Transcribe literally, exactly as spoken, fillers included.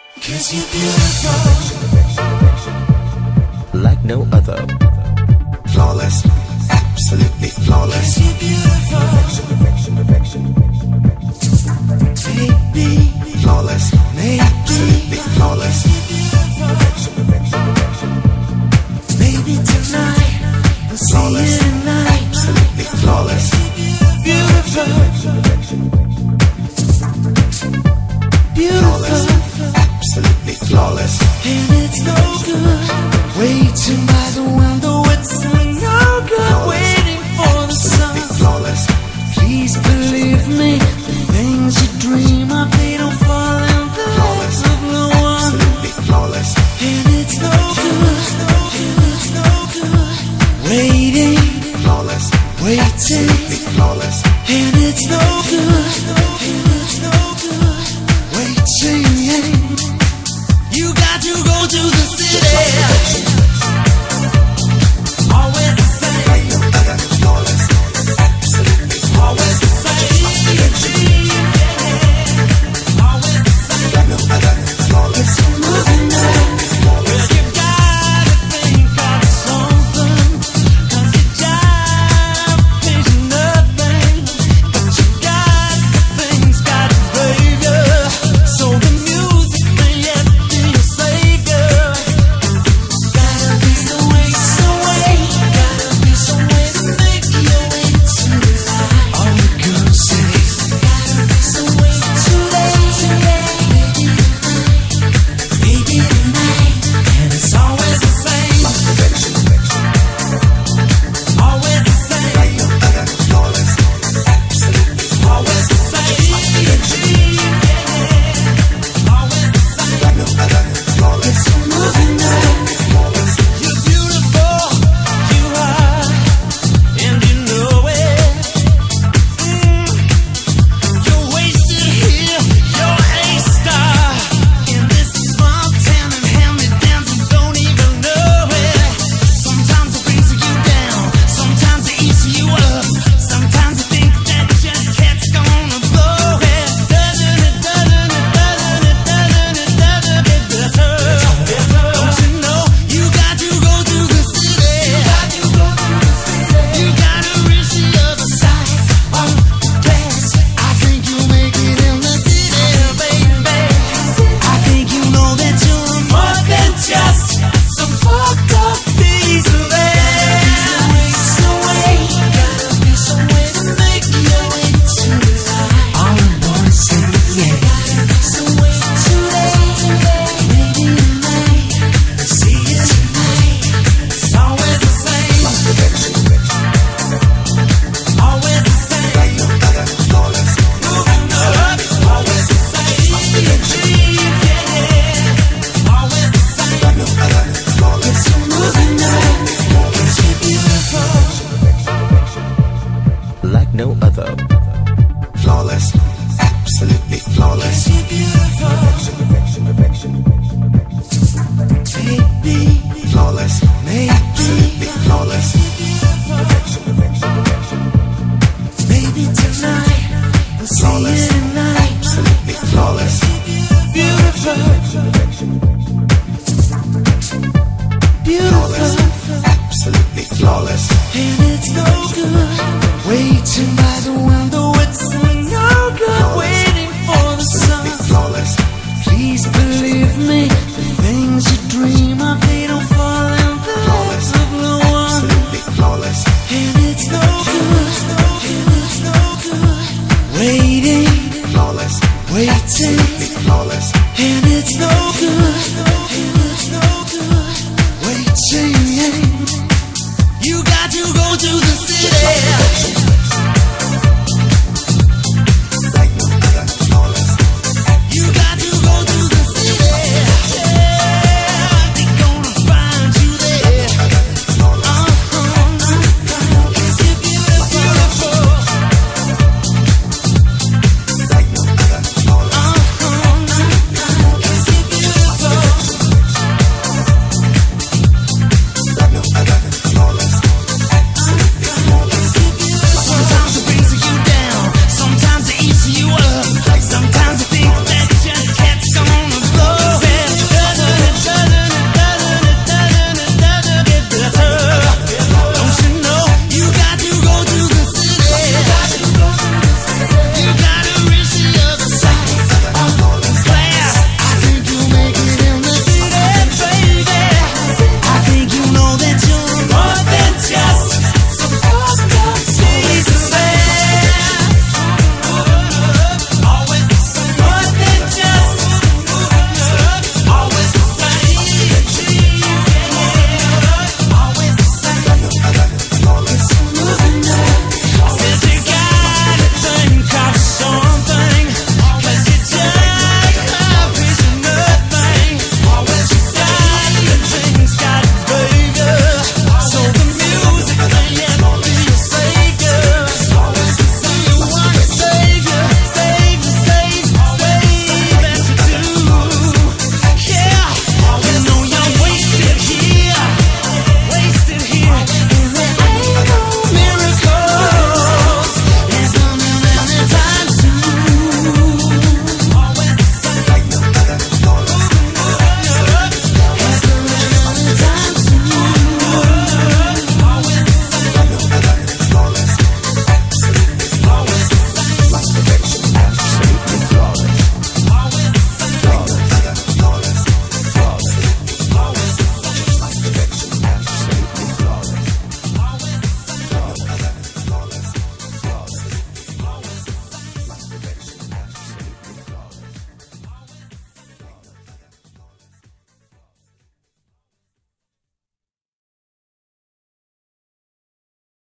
'Cause you're beautiful, like no other. Flawless, absolutely flawless. 'cause you're beautiful, baby, Flawless, absolutely flawless. maybe tonight we'll see Flawless, you tonight. absolutely flawless. Beautiful, Flawless, beautiful, absolutely flawless. and it's no good waiting by the window. It's no good waiting for the sun. Absolutely flawless. Please believe me, the things you dream of, they don't fall in the Flawless, hands of no one. absolutely flawless. And it's no good, and it's no good waiting, Flawless, waiting, absolutely flawless. and it's no good, and it's no good waiting. You got to go to the city. Always the same, Like no other, flawless, absolutely always the same, always the same. like no other, flawless, Moving now. flawless. You gotta think of something, 'cause you jive means nothing, but you got the things, got to baby. So the music may yet be your savior. Gotta be some way, some way, gotta be some way to make your way to the light. All the girls say, gotta be some way today, today, maybe tonight, and it's always the same, Perfection, always the same, like no other, flawless, absolutely always the same, always the same. like no other, flawless, So moving now, flawless. you're beautiful, you are, and you know it. Mm. You're wasted here, you're a star in this small town, and hand-me-downs you don't even know it. Sometimes it brings you down, sometimes it eats you up, sometimes you think that your cat's gonna blow it. Doesn't it, doesn't it, doesn't it, doesn't it, doesn't it better? Don't you know you got to go to the city? You got to go to the city. You gotta reach the other side of the glass. I think you'll make it in the city, baby. I think you know that you're more than just some fucked up piece of ass. Some way, gotta be some way to make your way to the light. All I wanna say, yeah. Gotta be some way today, today, maybe tonight. See you tonight. It's always the same, Perfection, always the same. like no other, flawless, Moving up, always the same. Yeah, always the same. like no other, flawless, So moving up, 'cause you're beautiful, Like no other. flawless, absolutely flawless. 'cause you're beautiful, baby, Flawless, maybe, absolutely flawless. maybe tonight we'll see Flawless, you tonight. absolutely flawless. Beautiful, Flawless, beautiful, absolutely flawless. and it's no good waiting by the window. It's no good waiting for the Absolutely sun. flawless. Please believe me, the things you dream of, they don't fall in the Flawless, hands of no one. absolutely flawless. And it's no good, and it's no good waiting, Flawless, waiting, absolutely flawless. and it's no good, and it's no good waiting. You got to go to the city.